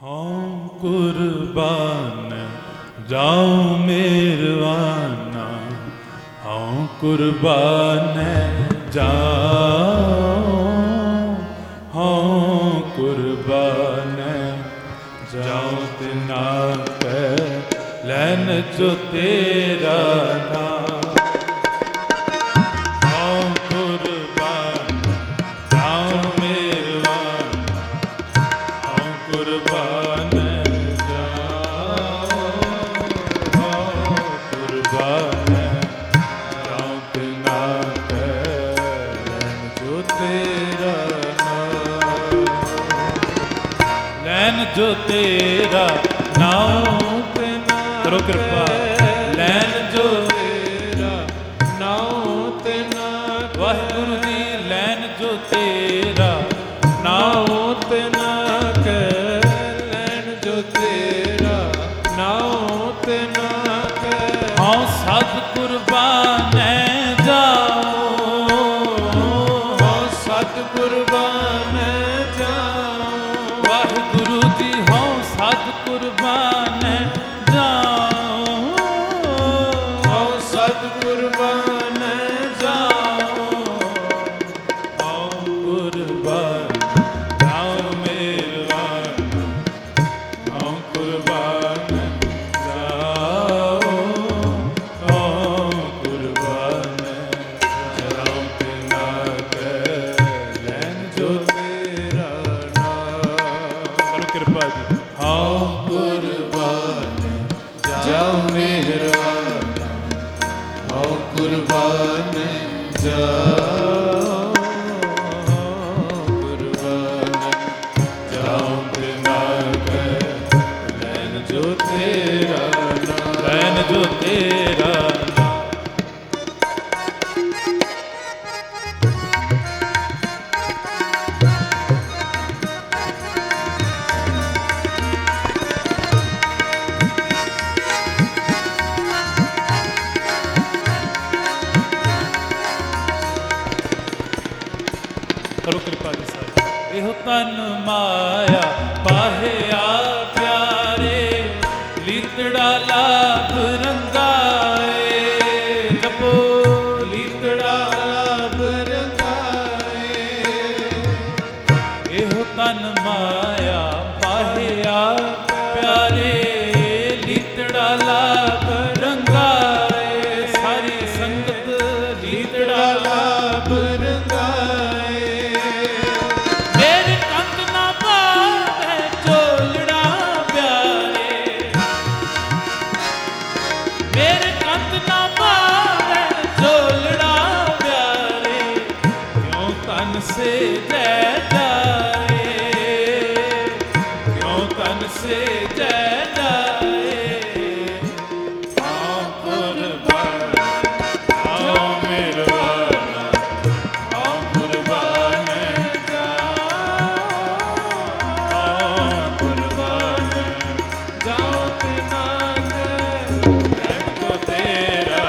हाँ कुर्बान जाऊं मेरवाना, हाँ कुर्बान जाऊं, हाँ कुर्बान जाऊं तिना के लैन जो तेरा नाम। जो तेरा नाम तेना करो कृपा, लैन जो तेरा नाम तेना, वाहिगुरु जी लैन जो तेरा नाम तेना के, लैन जो तेरा नाम तेना के, हाँ सद कुर्बान जाओ, हाँ सद कुर्बान जाओ, वाहिगुरु जी हाँ सद कुर्बान जाओ, हाँ सद कुर्बान जाओ, हाँ कुर्बान जाओ मेरवान, हाँ कुर्बान जाओ, हाँ कुर्बान जाओ तिना के लैन जो तेरा नाम। कृपा जी हाँ कुर्बान जाओ मेहरबान, हाँ कुर्बान जाओ, कुर्बान जाओ बिना के लैन जो तेरा नाम, लैन जो तेरा करो कृपा जी साहब। एहो तन माया पाहिया प्यारे, लीतड़ा लाभ रंगाए, जपो लीतड़ा लाभ रंगाए। एहो तन माया पाहिया प्यारे, लीतड़ा लाभ रंगाए, सारी संगत लीतड़ा लाभ रंगाए। से जय जाए, क्यों तन से जय जाए, हाँ कुर्बान जाओ मेरवाना, हाँ कुर्बान जाओ, हाँ कुर्बान जाओ तिना के लैन जो तेरा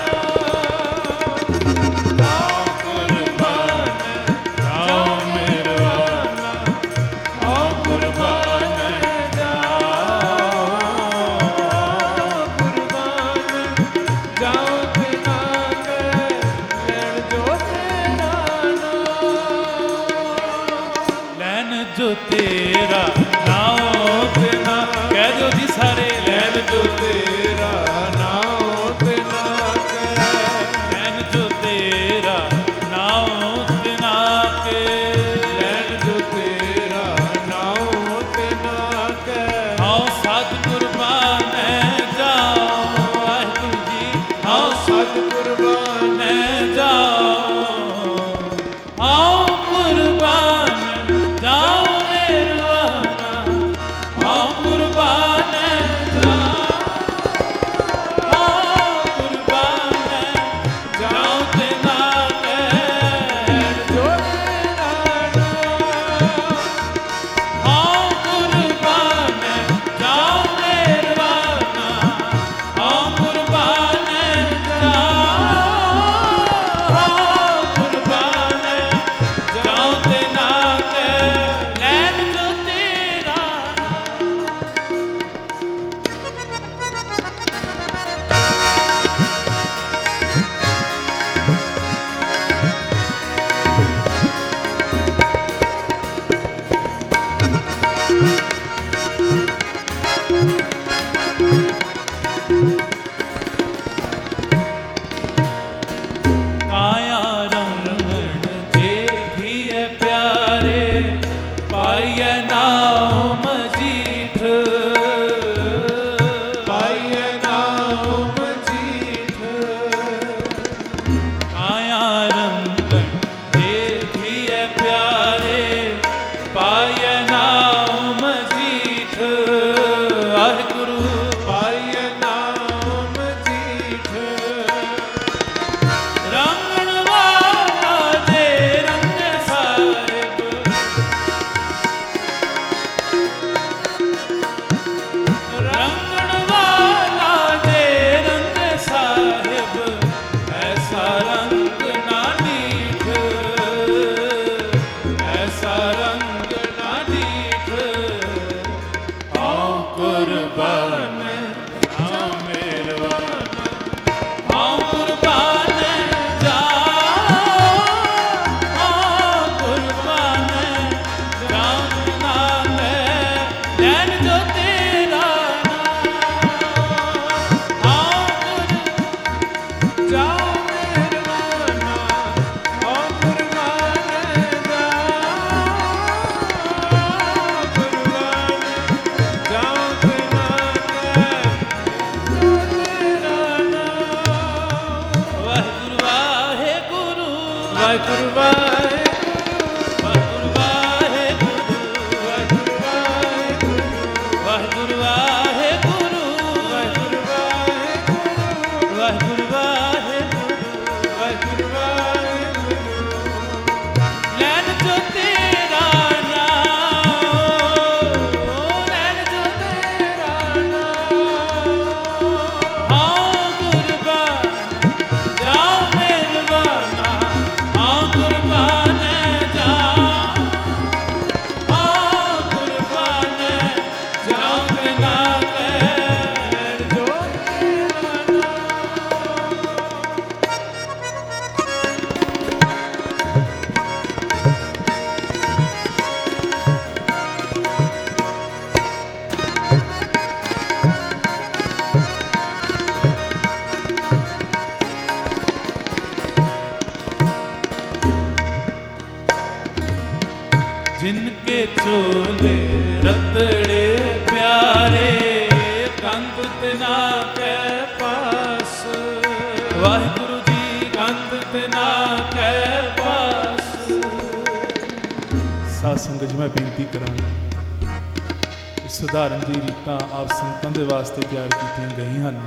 जो तेरा नाम तेना, कह दो जी सारे लैन जो तेरा नाम तेना के, लैन जो तेरा नाम तेना के, लैन जो तेरा नाम तेना के, हाँ सद कुर्बान जाओ, वाहिगुरु जी हाँ सद कुर्बान जाओ, हाँ कुर्बान जाओ जाओ संगत जी मैं बेनती करांगा, सुधारन दी रीतां आप संतां दे वास्ते तैयार कीतियां गईयां हन।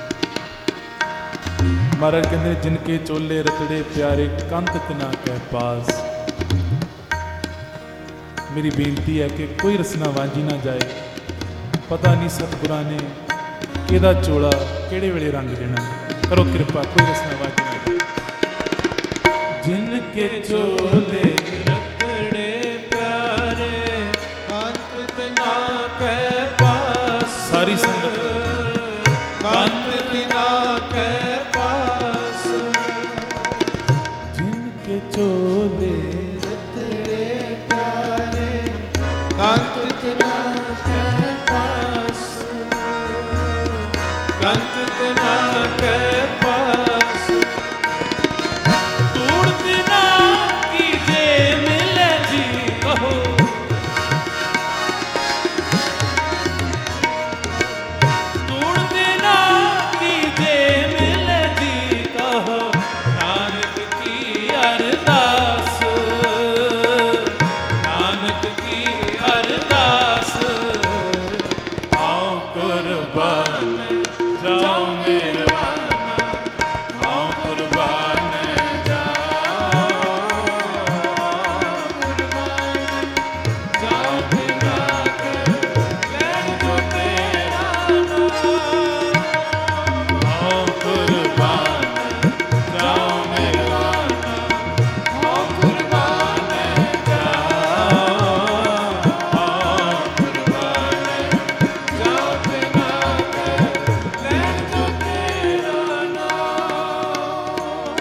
महाराज कहते जिनके चोले रतड़े प्यारे कंत तिना कै पास। मेरी बेनती है कि कोई रसना वांझी ना जाए। पता नहीं सतगुरां ने किहदा चोला किहड़े वेले रंग देना। करो कृपा, कोई रसना वांझी ना जाए। जिनके चोले रतड़े प्यारे कंत तिना कै पास। सारी संगत कंत तिना कै पास। जिनके चोले रतड़े प्यारे कंत तिना कै पास। कंत तिना कै पास। तूड़ तिना की जे मिले जी कहो। तूड़ तिना की जे मिले जी कहो। नानक की अरदास। नानक की अरदास। आओ कुर्बान जाओ मेहरबान। आओ कुर्बान जाओ। जाओ बिना के लैन जो तेरा नाम। आओ कुर्बान जाओ मेहरबान। आओ कुर्बान जाओ। आओ कुर्बान जाओ बिना के लैन जो तेरा नाम।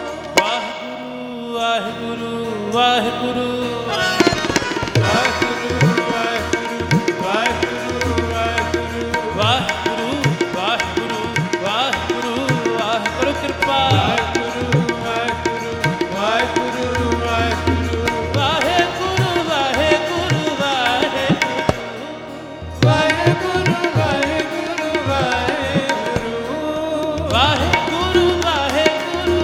वाहिगुरु वाहिगुरु वाहिगुरु वाहिगुरु वाहिगुरु वाहिगुरु वाहिगुरु वाहिगुरु वाहिगुरु वाहिगुरु कृपा। वाहिगुरु वाहिगुरु वाहिगुरु वाहिगुरु वाहिगुरु वाहिगुरु वाहिगुरु वाहिगुरु वाहिगुरु वाहिगुरु वाहिगुरु वाहिगुरु वाहिगुरु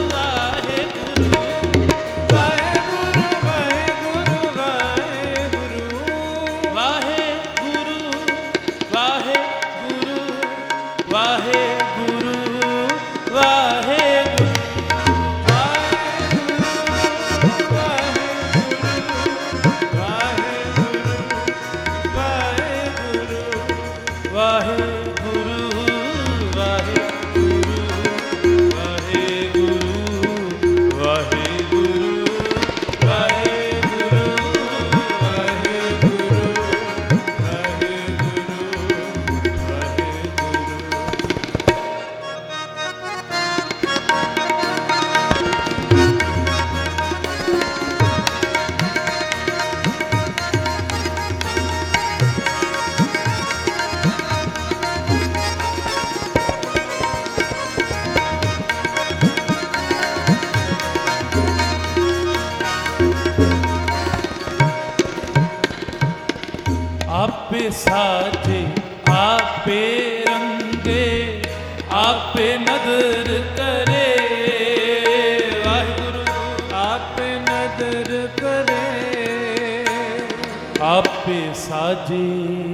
आपे साजे आपे रंगे आपे नदर करे। वाहिगुरु आपे नदर करे। आपे साजे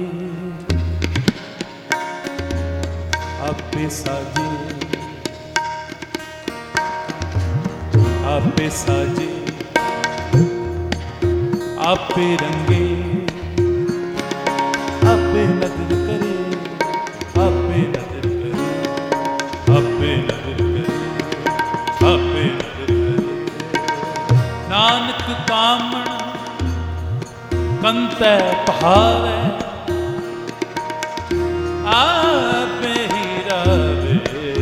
आपे साजे आपे साजे आपे रंगे आपे नदर करे। आपे नदर करे। आपे नदर करे। आपे नदर करे। नानक कामण कंतै पहावे। आपे ही रवे।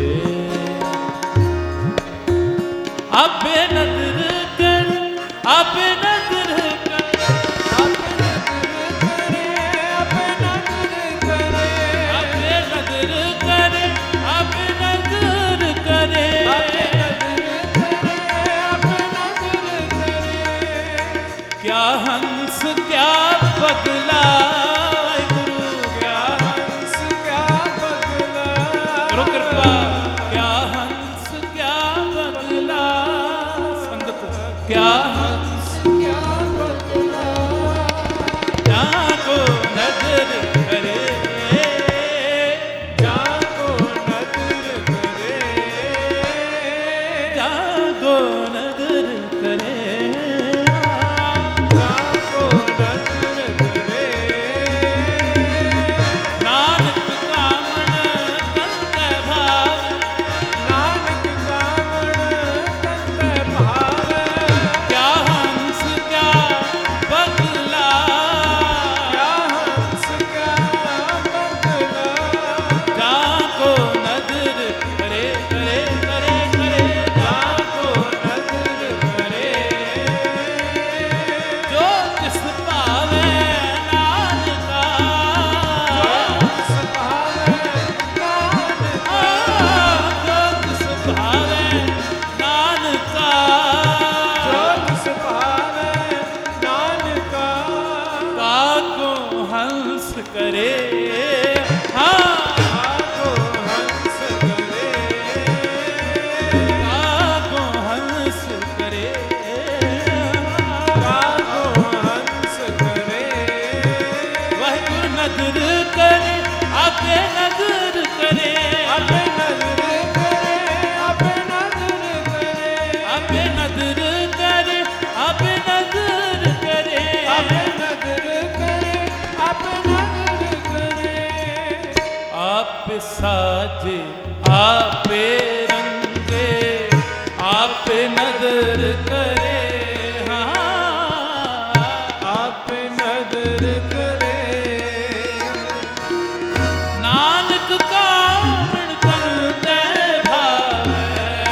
आपे नदर कर। आपे नदर कर। आपे नदर करे। आपे नदर करे। आपे नदर करे। आपे नदर करे। आपे नदर करे। क्या हंस क्या बगला करे हाँ आगो हंस करे आगो हंस करे आगो हंस करे वाहिगुरु नगर करे आपे नगर करे आपे नजर करे आपे नजर करे आपे नगर करे आपे नगर करे आपे नजर करे आपे नजर करे आप साजे आपे रंगे आप नजर करे हाँ आपे नजर करे नानक कामण करते भावै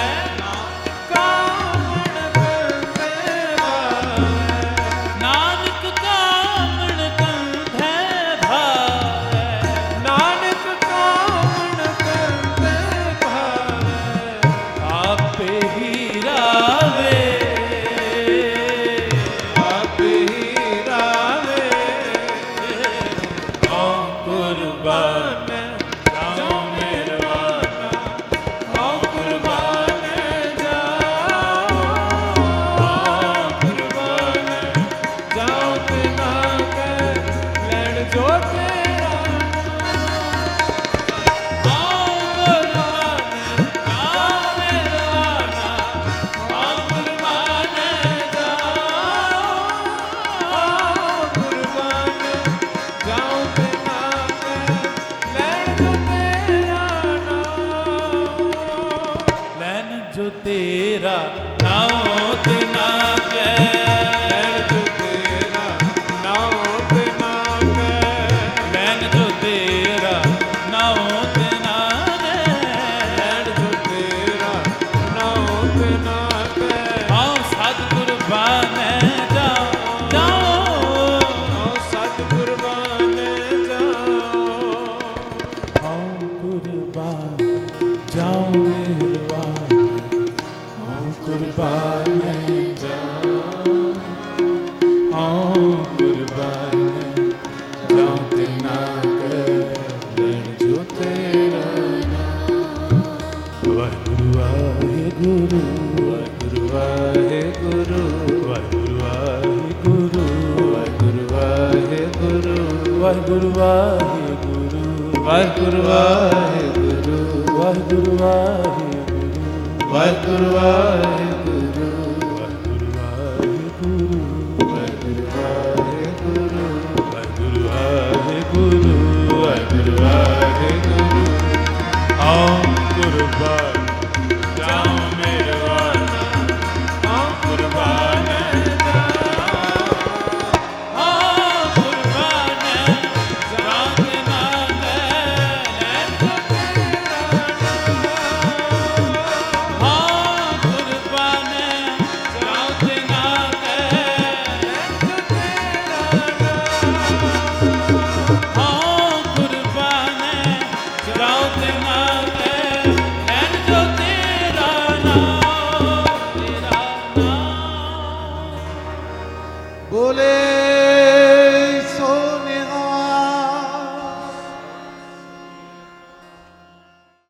कामण करते भावै नानक कामण करते भावै नानक कामण करते भावै आपे ही रावे आपे ही रावे औं कुर्बान जाओ मेहरबाना आओ कुर्बान जाओ आओ कुर्बान जाओ बिना कर लड़ जो तेरा औं कुर्बान जाओ मेहरबाना आओ कुर्बान जाओ आओ कुर्बान जाओ बिना कर लड़ जो तेरा लैन जो तेरा नाओ तिना कै लड़ जो तेरा नाओ बिना कर लैन जो तेरा नाओ तिना कै लड़ जो तेरा नाओ बिना कर औं सतगुर बानै जाओ जाओ आओ सतगुरबान जाओ औं कुर्बान जाओ मेहरबान औं कुर्बान जाओ औं कुर्बान जाओ तिना कै लैन जो तेरा वाहिगुरु वाहिगुरु वाहिगुरु वाहिगुरु वाहिगुरु वाहिगुरु वाहिगुरु वाहिगुरु वाहिगुरु वाहिगुरु वाहिगुरु वाहिगुरु वाहिगुरु वाहिगुरु वाहिगुरु वाहिगुरु